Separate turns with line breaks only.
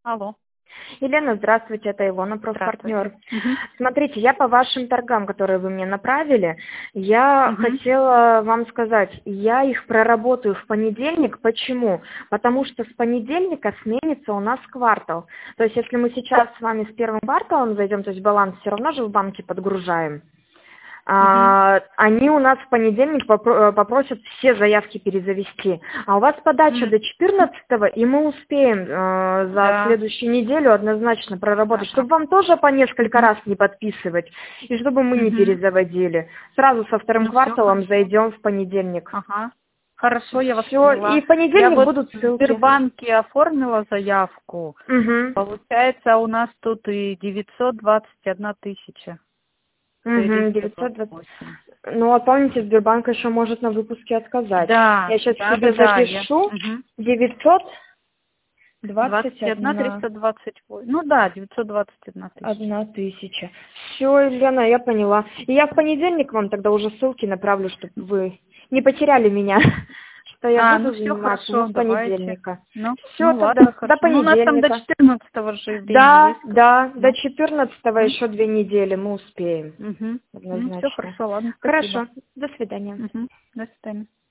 Алло,
Елена, здравствуйте, это Илона,
здравствуйте.
профпартнер. Смотрите, я по вашим торгам, которые вы мне направили, я
Мгм.
хотела вам сказать, я их проработаю в понедельник. Почему? Потому что с понедельника сменится у нас квартал. То есть если мы сейчас с вами с первым кварталом зайдем, то есть баланс все равно же в банке подгружаем,
Мгм.
они у нас в понедельник попросят все заявки перезавести. А у вас подача
М,
до 14-го, и мы успеем за
Да.
следующую неделю однозначно проработать,
Ага.
чтобы вам тоже по несколько
Мгм.
раз не подписывать, и чтобы мы не
Мгм.
перезаводили. Сразу со вторым
Ну все
кварталом
хорошо.
зайдем в понедельник.
Ага. Хорошо, я вас
Все, и
поняла.
в
Я
понедельник
вот
будут
в
ссылки.
Сбербанке оформила заявку.
Угу.
Получается, у нас тут и 921 тысяча.
Угу, 920.
428.
Ну, а помните, Сбербанк еще может на выпуске отказать.
Да,
Я сейчас
да, да,
себе
да. Я.
запишу.
Мгм. 21
921
328. Ну да, 921 тысяча.
тысяча. Все, Елена, я поняла. И я в понедельник вам тогда уже ссылки направлю, чтобы вы не потеряли меня, что я
Ну
буду
все
заниматься, но
хорошо,
с
давайте.
понедельника.
Ну,
Все,
ну
тогда
ладно,
до
хорошо. Ну, у нас там до
понедельника.
14 же время
Да,
есть, как бы.
да, до
Ну,
14-го
м,
еще 2 недели мы успеем.
ну все
Однозначно.
хорошо, ладно, спасибо.
Хорошо, до свидания.
До свидания.